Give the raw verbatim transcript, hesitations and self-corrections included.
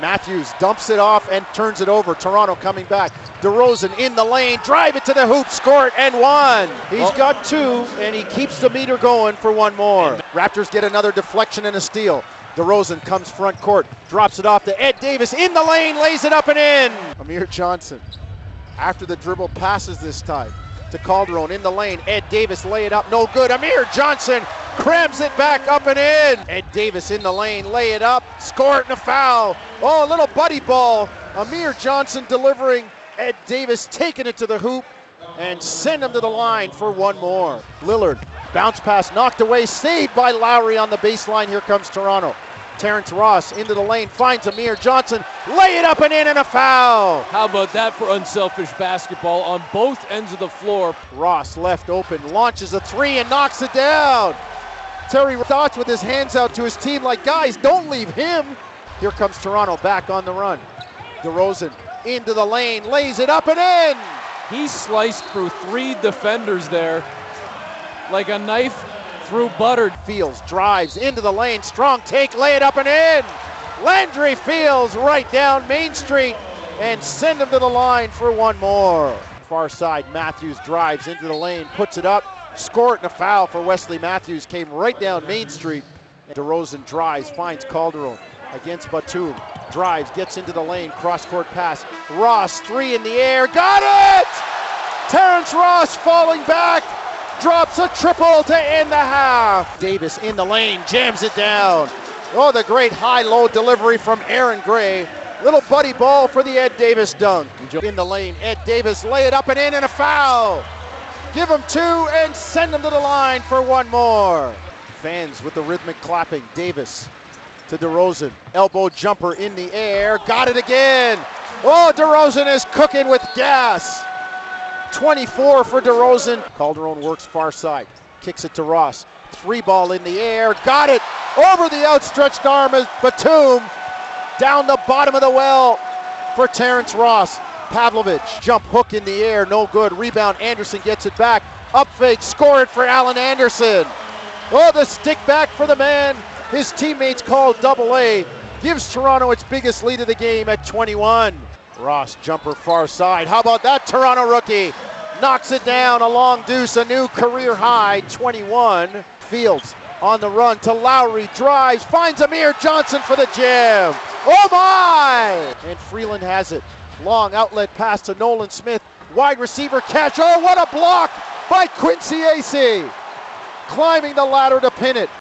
Matthews dumps it off and turns it over. Toronto coming back. DeRozan in the lane, drive it to the hoop, score it, and one. He's oh. got two, and he keeps the meter going for one more. Raptors get another deflection and a steal. DeRozan comes front court, drops it off to Ed Davis in the lane, lays it up and in. Amir Johnson, after the dribble, passes this time to Calderon in the lane. Ed Davis lay it up, no good. Amir Johnson crams it back up and in. Ed Davis in the lane, lay it up, score it and a foul. Oh, a little buddy ball. Amir Johnson delivering. Ed Davis taking it to the hoop and send him to the line for one more. Lillard, bounce pass knocked away, saved by Lowry on the baseline. Here comes Toronto. Terrence Ross into the lane, finds Amir Johnson, lay it up and in, and a foul. How about that for unselfish basketball on both ends of the floor? Ross left open, launches a three and knocks it down. Terry Stotts with his hands out to his team like, guys, don't leave him. Here comes Toronto back on the run. DeRozan into the lane, lays it up and in. He sliced through three defenders there like a knife through butter. Fields drives into the lane, strong take, lay it up and in. Landry Fields right down Main Street and send him to the line for one more. Far side, Matthews drives into the lane, puts it up, score it, and a foul for Wesley Matthews. Came right down Main Street. And DeRozan drives, finds Calderon against Batum. Drives, gets into the lane, cross-court pass. Ross, three in the air, got it! Terrence Ross falling back, drops a triple to end the half. Davis in the lane, jams it down. Oh, the great high-low delivery from Aaron Gray. Little buddy ball for the Ed Davis dunk. In the lane, Ed Davis lay it up and in, and a foul. Give him two and send him to the line for one more. Fans with the rhythmic clapping. Davis to DeRozan, elbow jumper in the air, got it again. Oh, DeRozan is cooking with gas. twenty-four for DeRozan. Calderon works far side, kicks it to Ross. Three ball in the air, got it over the outstretched arm of Batum. Down the bottom of the well for Terrence Ross. Pavlovich, jump hook in the air, no good. Rebound, Anderson gets it back. Up fake, score it for Alan Anderson. Oh, the stick back for the man his teammates call double A. Gives Toronto its biggest lead of the game at twenty-one. Ross, jumper far side. How about that Toronto rookie? Knocks it down, a long deuce, a new career high, twenty-one. Fields on the run to Lowry, drives, finds Amir Johnson for the jam. Oh my! And Freeland has it. Long outlet pass to Nolan Smith. Wide receiver catch. Oh, what a block by Quincy Acy. Climbing the ladder to pin it.